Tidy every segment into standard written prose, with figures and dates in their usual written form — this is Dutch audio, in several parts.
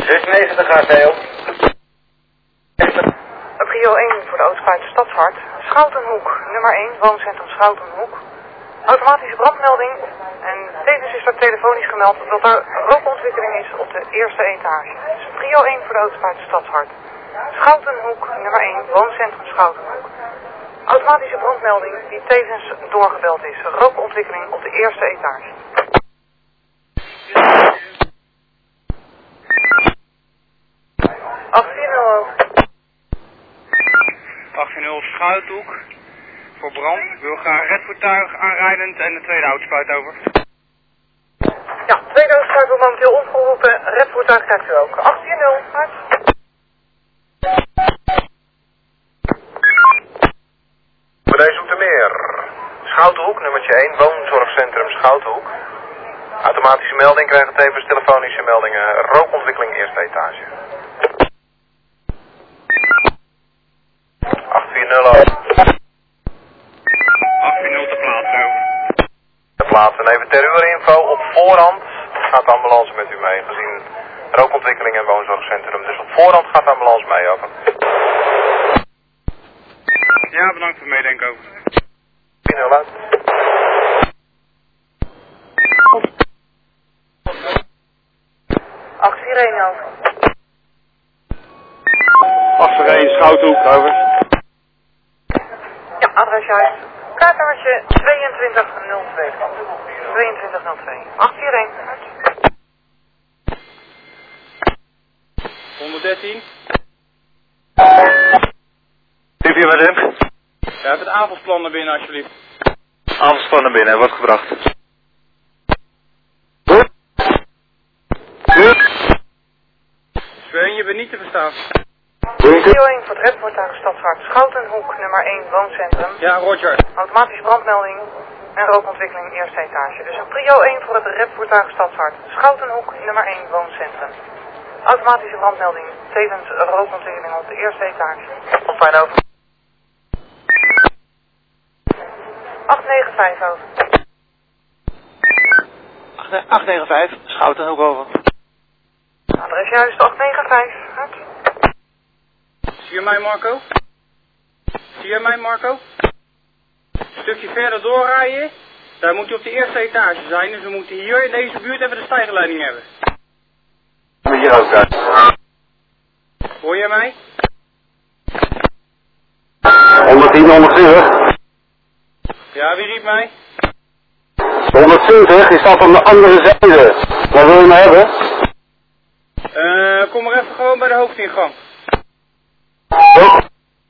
96 HTO. Prio 1 voor de autospuit Stadshart. Schoutenhoek, nummer 1, wooncentrum Schoutenhoek. Automatische brandmelding. En tevens is er telefonisch gemeld dat er rookontwikkeling is op de eerste etage. Dus prio 1 voor de autospuit Stadshart. Schoutenhoek, nummer 1, wooncentrum Schoutenhoek. Automatische brandmelding die tevens doorgebeld is. Rookontwikkeling op de eerste etage. Schouthoek voor brand. Ik wil graag redvoertuig aanrijdend en de tweede autospuit over. Ja, tweede autospuit wordt momenteel omgeroepen. Redvoertuig krijgt u ook. 18-0. Hart. Voor Zoetermeer. Schoutenhoek, nummertje 1, woonzorgcentrum Schoutenhoek. Automatische melding krijgt tevens telefonische meldingen. Rookontwikkeling eerste etage. 840 te plaatsen over. Te plaatsen. Even ter uw info. Op voorhand gaat de ambulance met u mee. Gezien rookontwikkeling en woonzorgcentrum. Dus op voorhand gaat de ambulance mee. Over. Ja, bedankt voor het meedenken over. 10-0 uit. over. 841 Schouthoek, over. Ja, adres juist. Kaartnummertje 2202. 2202. 841. 113. Heb je met hem? Ja, heb het avondsplan naar binnen alsjeblieft. Avondsplan naar binnen, wordt gebracht. Sven, je bent niet te verstaan. Prio 1 voor het redvoertuig Stadshart Schoutenhoek, nummer 1, wooncentrum. Ja, Roger. Automatische brandmelding en rookontwikkeling eerste etage. Dus een prio 1 voor het redvoertuig Stadshart Schoutenhoek, nummer 1, wooncentrum. Automatische brandmelding, tevens rookontwikkeling op de eerste etage. Op fijn over. 895 over. 895, Schoutenhoek over. Adres juist, 895. Hart. Zie je mij, Marco? Zie je mij, Marco? Een stukje verder doorrijden. Daar moet je op de eerste etage zijn. Dus we moeten hier in deze buurt even de stijgerleiding hebben. Hier ook uit. Hoor je mij? 110, 120. Ja, wie riep mij? 120, je staat aan de andere zijde. Wat wil je nou hebben? Kom maar even gewoon bij de hoofdingang. Oh.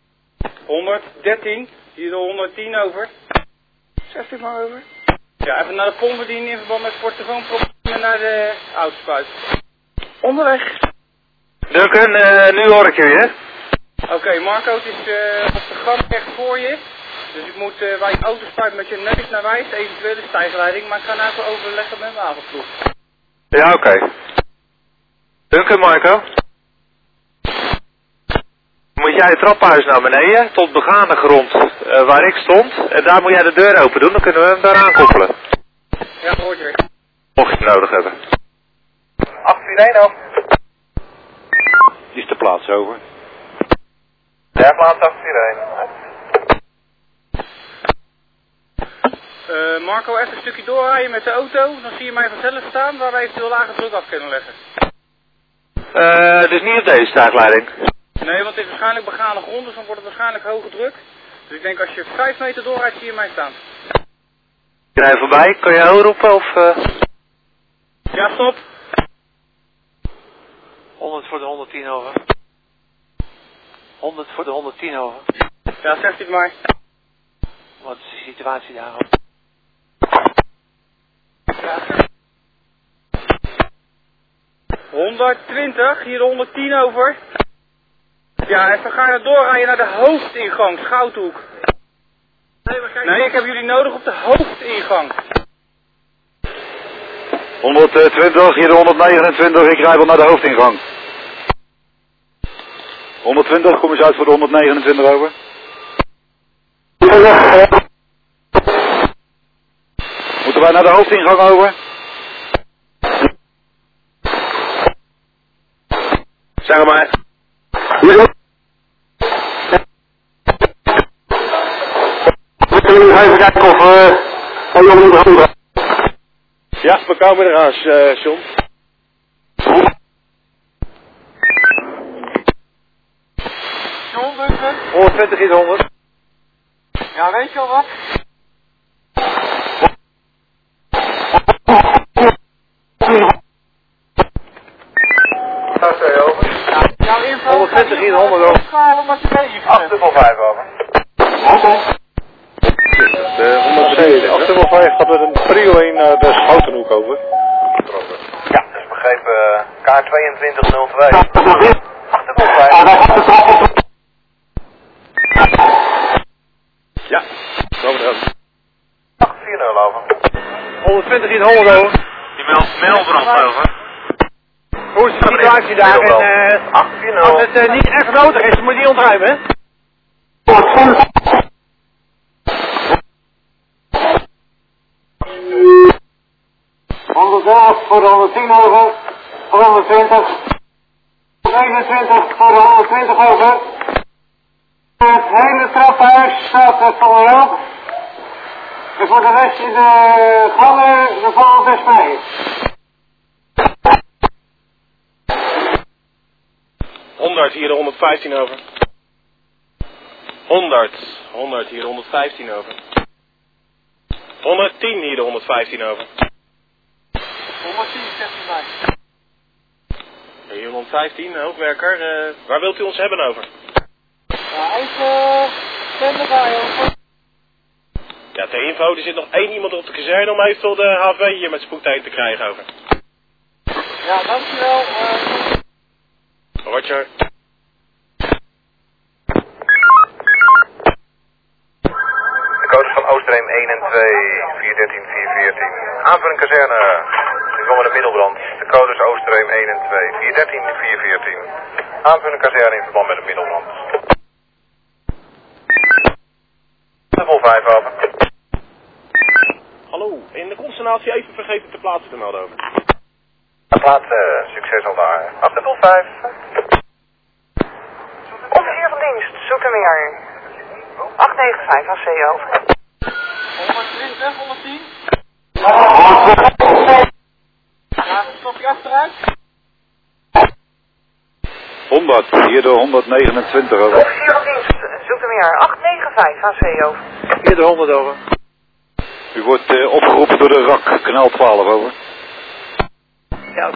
113, hier de 110 over. Zegt u maar over. Ja, even naar de pompbediening in verband met portofoonproblemen naar de autospuit. Onderweg. Duncan, nu hoor ik jullie, hè? Oké, Marco, het is op de gang echt voor je. Dus ik moet bij je autospuit met je neus naar wijs, eventuele stijgleiding, maar ik ga nou even overleggen met mijn avondploeg. Ja, oké. Duncan, Marco. Moet jij het traphuis naar beneden, tot begane grond waar ik stond. En daar moet jij de deur open doen, dan kunnen we hem daar aankoppelen. Ja, Roger. Mocht je het nodig hebben. 841 over. Die is de plaats over. Ja, plaats 841. Marco, even een stukje doorrijden met de auto. Dan zie je mij vanzelf staan waar we eventueel lage druk af kunnen leggen. Dus niet op deze stijgleiding. Nee, want het is waarschijnlijk begane grond, dus dan wordt het waarschijnlijk hoge druk. Dus ik denk als je 5 meter doorrijdt, zie je mij staan. Ik rij voorbij, kan je jou roepen of... Ja, stop. 100 voor de 110 over. 100 voor de 110 over. Ja, zegt u het maar. Wat is de situatie daar? Ja. 120, hier de 110 over. Ja, en we gaan doorrijden naar de hoofdingang, Schouthoek. Nee, ik heb jullie nodig op de hoofdingang. 120, hier de 129, ik rij wel naar de hoofdingang. 120, kom eens uit voor de 129 over. Moeten wij naar de hoofdingang over? Zeg maar. Even kijken of Ja, we komen eraan, John. John, Duncan? 120 is 100. Ja, weet je al wat? Jouw info 120 is 100 over. schalen wat je weet. 855 over. 805 gaat met een prio 1 naar de Schoutenhoek over. Ja, dus begrepen K2202. 855. Ja, komen eraan. 840 over. 120 is 100 over. Die meldt melbrand over. Hoe is de situatie daar? En, 840. als het niet echt nodig is, moet je die ontruimen, hè? voor de 110 over, voor 120, 21 voor de 120 over. Het hele trappenhuis staat er voor rook. En voor de rest in de gangen, de valt best mee. 100 hier de 115 over. 100 hier de 115 over. 110 hier de 115 over. 110, zegt hij mij. Hier 115, hoofdwerker. Waar wilt u ons hebben over? Ja, even stemmen bij over. Ja, ter info, er zit nog 1 iemand op de kazerne om eventueel de HV hier met spoed heen te krijgen over. Ja, dankjewel. Roger. De codes van Oostreem 1 en 2, 413, 414. Aanvulling kazerne. Nu komen de middelbrand. De codes Oostreem 1 en 2, 413, 414. Aanvulling kazerne in verband met de middelbrand. 5 over. Hallo, in de consternatie even vergeten te plaatsen te melden over. Plaatsen, succes al daar. 805. Officier van dienst, Zoetermeer. 895 AC over. 120, 110. Ja, stop je achteruit. 100, hier de 129 over. Officier van dienst, Zoetermeer. 895 AC over. Hier de 100 over. U wordt opgeroepen door de RAK, kanaal 12 over. Ja.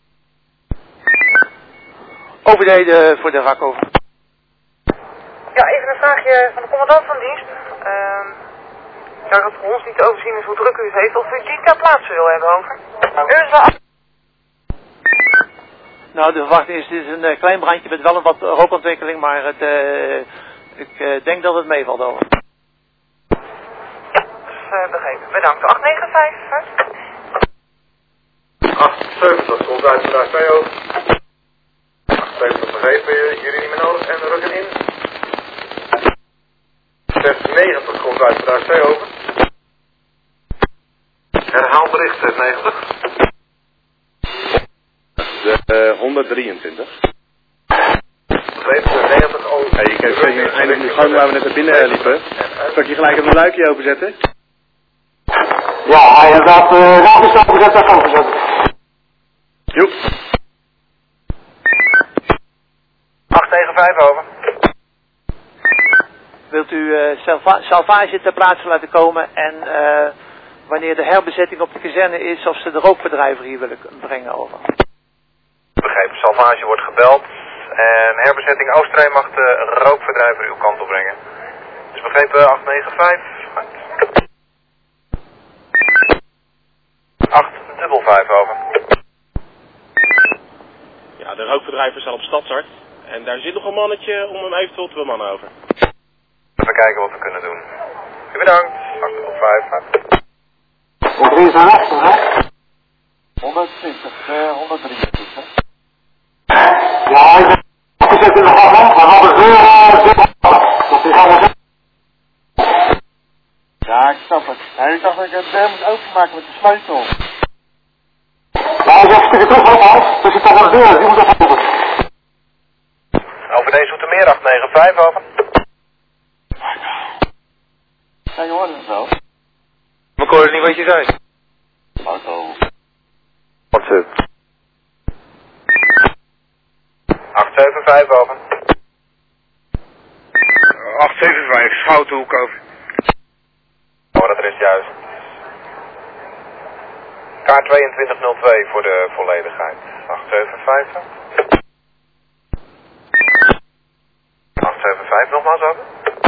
Overdeden voor de RAK over. Ja, even een vraagje van de commandant van dienst. Ja, dat voor ons niet te overzien is hoe druk u het heeft, of u die ter plaatse wil hebben over. U is wel af. Nou, de verwachting is, het is een klein brandje met wel een wat rookontwikkeling, maar het, ik denk dat het meevalt over. Ja, dat is begrepen. Bedankt. 895. 78 komt uit vandaag 2 over. 78 begrepen, jullie niet meer nodig en we rukken in. 690 komt uit vandaag 2 over. Herhaal bericht 690. 123. Begrepen, 690 over. Hey, ik heb eindelijk nu gewoon waar we net naar binnen liepen. Zal ik je gelijk even een luikje openzetten? Ja, hij heeft dat raam is opengezet, dat opengezet. Joep. 895 over. Wilt u salvage ter plaatse laten komen en wanneer de herbezetting op de kazerne is, of ze de rookverdrijver hier willen brengen over? Begrepen, salvage wordt gebeld. En herbezetting Oostreem mag de rookverdrijver uw kant op brengen. Dus begrepen 895. 855 over. Ja, de rookverdrijver staat op Stadshart. En daar zit nog een mannetje om hem eventueel te bemannen over. Even kijken wat we kunnen doen. Bedankt. 855. Hoe is er rechts, hè? 120, 123. Ja, hij is opgezet in de gang, maar wat is dat die gaan Ja, ik snap het. Hij dacht dat ik het deur moet openmaken met de sleutel. Ja, hij is even terug op huis, dus ik kan wel deur, die moet op open. 895 over. Ja, je hoorde het wel. Maar ik hoorde niet wat je zei. Marco. Wat zo? 875 over. 875, Schouthoek over. Oh, dat is juist. Kaart 2202 voor de volledigheid. 875. 875 nogmaals over.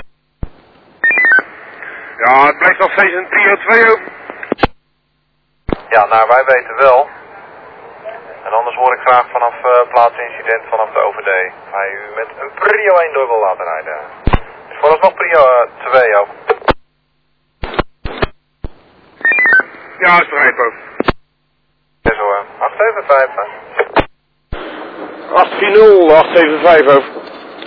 Ja, het blijft nog steeds een trio 2 open. Ja, nou wij weten wel. En anders hoor ik graag vanaf plaatsincident vanaf de OVD. Waar u met een prio 1 door wil laten rijden. Dus vooralsnog prio 2 over. Ja, is begrepen over. Ja zo, 875. 840, 875 over.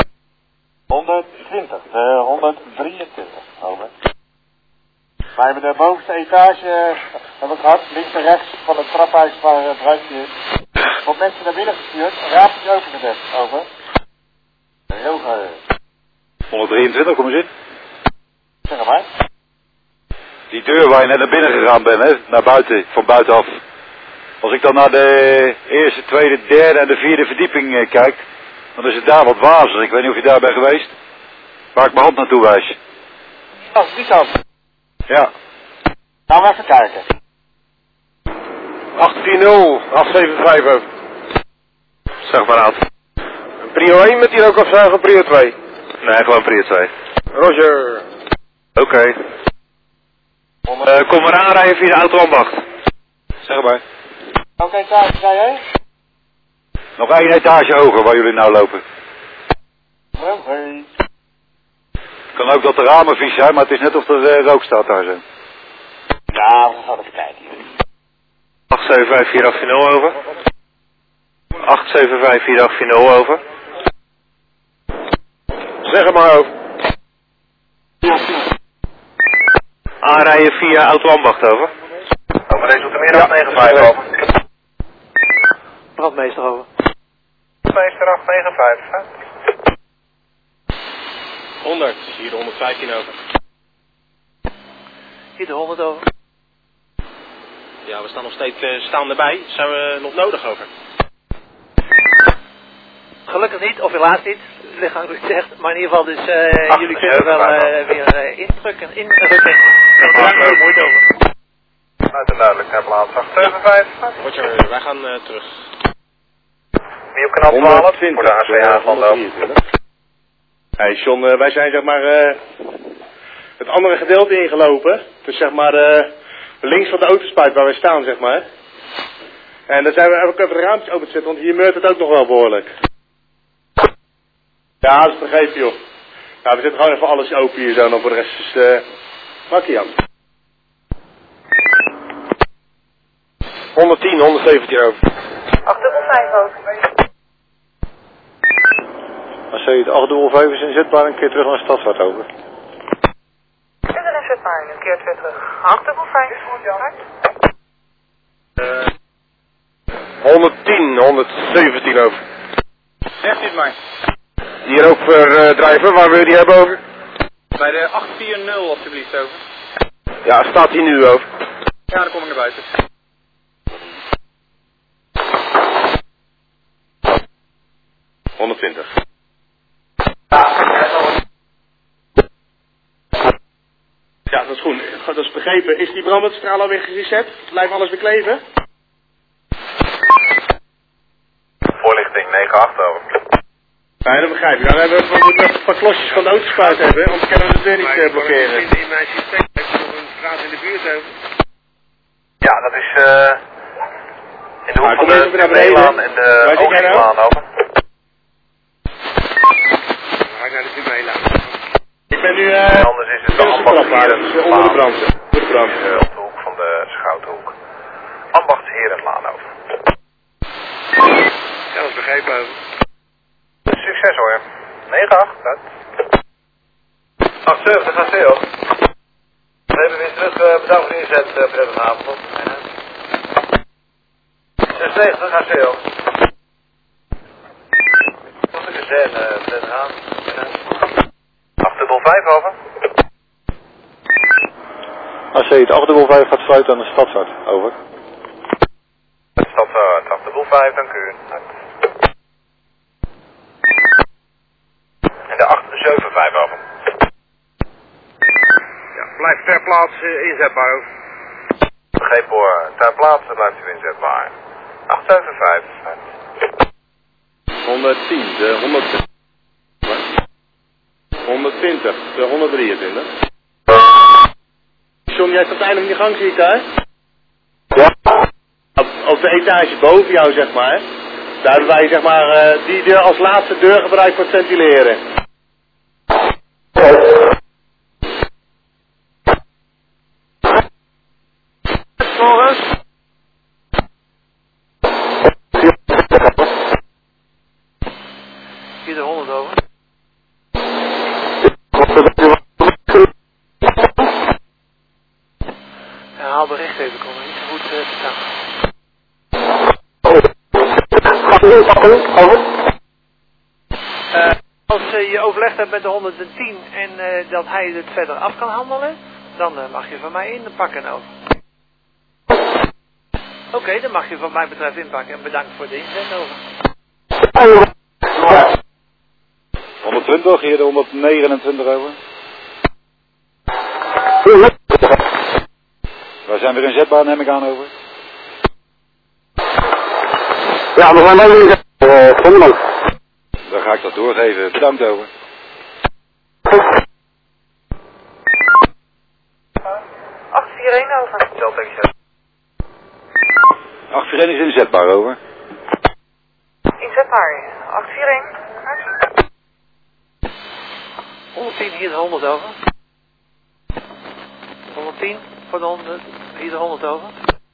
120, 123, over. Wij hebben de bovenste etage hebben we gehad, links en rechts van het traphuis waar het ruimte is. Wordt mensen naar binnen gestuurd, raampjes opengezet, over. Heel goed. 123, kom eens in. Zeg maar. Die deur waar je net naar binnen gegaan bent, hè? Naar buiten, van buitenaf. Als ik dan naar de eerste, tweede, derde en de vierde verdieping kijk, dan is het daar wat wazig. Ik weet niet of je daar bent geweest. Waar ik mijn hand naartoe wijs. Oh, die kant. Ja. Gaan we even kijken. 840, 875 over. Zeg maar uit. Een prio 1 met hier ook of een prio 2? Nee, gewoon prio 2. Roger. Oké. Kom maar aanrijden via de auto-ambacht. Zeg maar. Welke etage zei jij? Nog 1 etage hoger waar jullie nou lopen. Oké. Kan ook dat de ramen vies zijn, maar het is net of er rook staat daar zo. Ja, we gaan even kijken hier. 8754840 over. 8754840 over. Zeg het maar over. Aanrijden via auto-ambacht over. Over deze Zoetermeer 895 over. Brandmeester over. Meester 895. Hè? 100, hier de 115 over. Hier de 100 over. Ja, we staan nog steeds staan erbij. Zijn we nog nodig over? Gelukkig niet, of helaas niet. Het lichaam zegt, maar in ieder geval dus jullie kunnen wel weer indrukken. En daar hebben we moeite over. Uit en duidelijk, ter plaats 875. Roger, wij gaan terug. Wie op kanaal 12 voor de ACA van de... Hey John, wij zijn zeg maar het andere gedeelte ingelopen. Dus zeg maar links van de autospuit waar wij staan, zeg maar. En dan zijn we ook even de raampjes open te zetten, want hier meurt het ook nog wel behoorlijk. Ja, dat is begrepen joh. Ja, we zetten gewoon even alles open hier zo en dan voor de rest is makkie aan. 110, 117 over. 855 over. Als je het 805 is inzetbaar, een keer terug naar Stadshart over. En dan is het maar een keer terug. 855. 110, 117 over. Zegt u het maar. Hier ook voor drijven, waar wil je die hebben over? Bij de 840 alstublieft over. Ja, staat hier nu over. Ja, dan kom ik naar buiten. Ja, dat is goed. Dat is begrepen. Is die brandweerstraal alweer gereset? Blijft alles weer kleven? Voorlichting 98 over. Ja, dat begrijp ik. Dan hebben we moeten nog een paar klosjes van de autospuit hebben, anders kunnen we de deur niet blokkeren. In mijn systeem heeft nog een straat in de buurt over. Ja, dat is in de hoek van kom even naar de beneden. Meelaan en de Oostlaan over. Dan ga ik naar de Meelaan. Ik ben nu Anders is het de Ambachtsheren onder de brand. Op de brand. op de hoek van de Schouthoek. Ambachtsheren over. Ja, dat is begrepen over. Succes hoor. 98, dat. 78, gaat veel. We hebben weer terug, bedankt voor de inzet, prettige avond. 96, gaat veel. Tot de kazerne, prettige avond. 855 over. AC, het 855 gaat sluiten aan de Stadshart. Over. Het Stadshart, 855, dank u. En de 875 over. Ja, blijft ter plaatse inzetbaar over. Begrepen hoor, ter plaatse blijft u inzetbaar. 875. 110, de 120, de 123. John, jij staat eindelijk in de gang, zie ik daar? Ja. Op de etage boven jou, zeg maar. Daar hebben wij, zeg maar, die deur als laatste deur gebruikt voor het ventileren. Volgens. Hier de 100 over. Herhaal bericht even, kon niet zo goed verstaan. Als je overlegd hebt met de 110 en dat hij het verder af kan handelen, dan mag je van mij inpakken over. Oké, dan mag je van mij betreft inpakken en bedankt voor de inzet over. 120, hier de 129 over. Wij zijn weer inzetbaar, neem ik aan, over. Ja, we zijn wel inzetbaar. Dan ga ik dat doorgeven. Bedankt, over. 841 over. Zelftekens. 841 is inzetbaar, over. Inzetbaar. 841. 110, hier de 100 over. 110 voor de 100, hier de 100 over.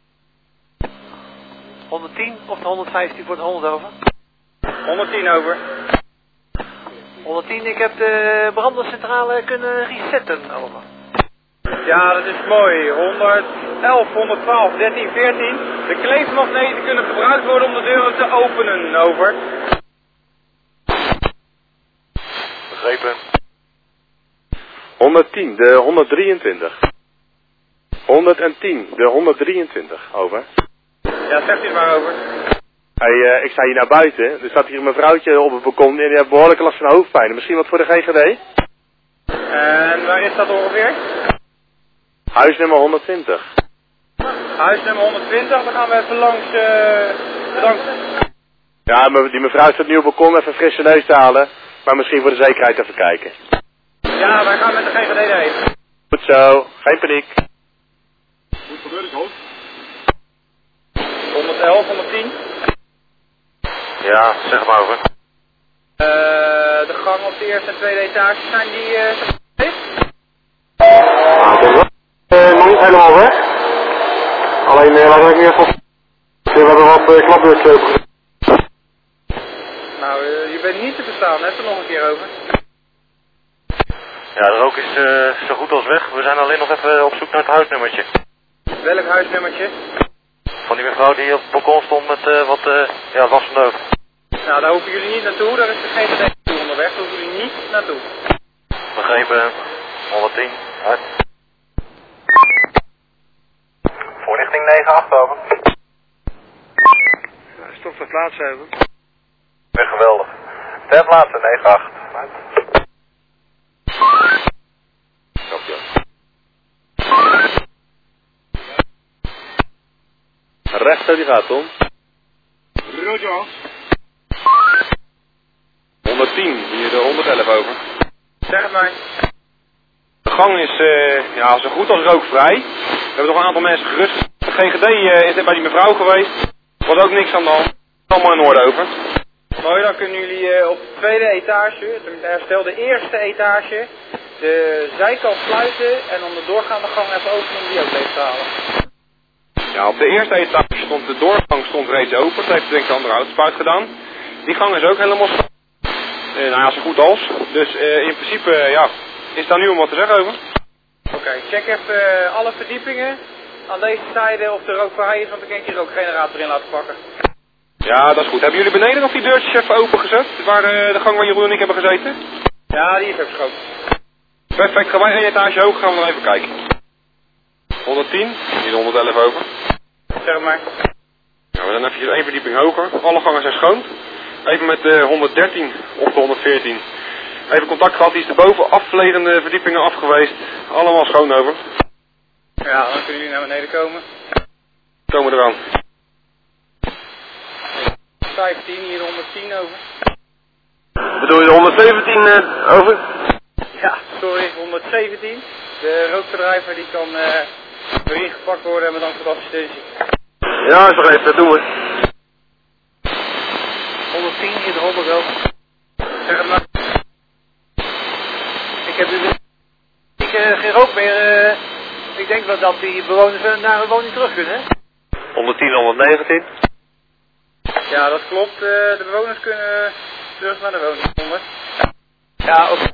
110 of de 115 voor de 100 over. 110 over. 110, ik heb de brandweercentrale kunnen resetten over. Ja, dat is mooi. 111, 112, 13, 14. De kleefmagneten kunnen gebruikt worden om de deuren te openen, over. Begrepen. 110, de 123. 110, de 123, over. Ja, zegt u het maar over. Hey, ik sta hier naar buiten. Er staat hier een mevrouwtje op het balkon en die heeft behoorlijke last van hoofdpijn. Misschien wat voor de GGD? En waar is dat ongeveer? Huisnummer 120. Huisnummer 120, dan gaan we even langs, Ja, die mevrouw staat nu op het balkon even een frisse neus te halen. Maar misschien voor de zekerheid even kijken. Ja, wij gaan met de GGD heen. Goed zo, geen paniek. Goed gebeurd, hoofd. 111, 110. Ja, zeg maar over. De gang op de eerste en tweede etage, zijn die Nog niet helemaal weg. Alleen laat ik meer van. We hebben wat klapdeurs. Nou, je bent niet te verstaan, net er nog een keer over. Ja, de rook is zo goed als weg. We zijn alleen nog even op zoek naar het huisnummertje. Welk huisnummertje? Van die mevrouw die op het balkon stond met wat last van de hoofd. Nou, daar hoeven jullie niet naartoe, daar is de GGD onderweg, daar hoeven jullie niet naartoe. Begrepen. 110. Uit. Voorlichting 98 over. Dat is toch ter plaatse over. Weer geweldig. Ter plaatse 98. Uit. Rechter die gaat, Tom. Roger. 110, hier de 111 over. Zeg het maar. De gang is zo goed als rookvrij. We hebben nog een aantal mensen gerust. De GGD is net bij die mevrouw geweest. Er was ook niks aan de hand. Allemaal in orde over. Mooi, dan kunnen jullie op de tweede etage, de herstelde eerste etage, de zijkant sluiten en om de doorgaande gang even openen om die ook leeg te halen. Ja, op de eerste etage stond de doorgang reeds open. Dat heeft denk ik de andere autospuit gedaan. Die gang is ook helemaal zo goed als. Dus in principe, is daar nu om wat te zeggen over. Oké, check even alle verdiepingen aan deze zijde of de rook vrij is, want dan kan ik hier ook generator in laten pakken. Ja, dat is goed. Hebben jullie beneden nog die deurtjes even opengezet? Waar de gang waar Jeroen en ik hebben gezeten? Ja, die is ook schoon. Perfect, gaan wij een etage hoog, gaan we nog even kijken. 110, hier 111 over. Zeg maar. Ja, we zijn even één verdieping hoger. Alle gangen zijn schoon. Even met de 113 of de 114. Even contact gehad, die is erboven. Afgelegende verdiepingen af geweest. Allemaal schoon over. Ja, dan kunnen jullie naar beneden komen. Komen eraan. 15, hier 110 over. Bedoel je de 117 over? Ja, sorry, 117. De rookverdrijver die kan weer ingepakt worden met dank voor de assistentie. Ja, is nog even, dat doen we. 110, hier de 100 over. Zeg het maar. Ik heb dus geen rook meer. Ik denk wel dat die bewoners naar hun woning terug kunnen. 110, 119. Ja, dat klopt. De bewoners kunnen terug naar de woning. Ja, oké.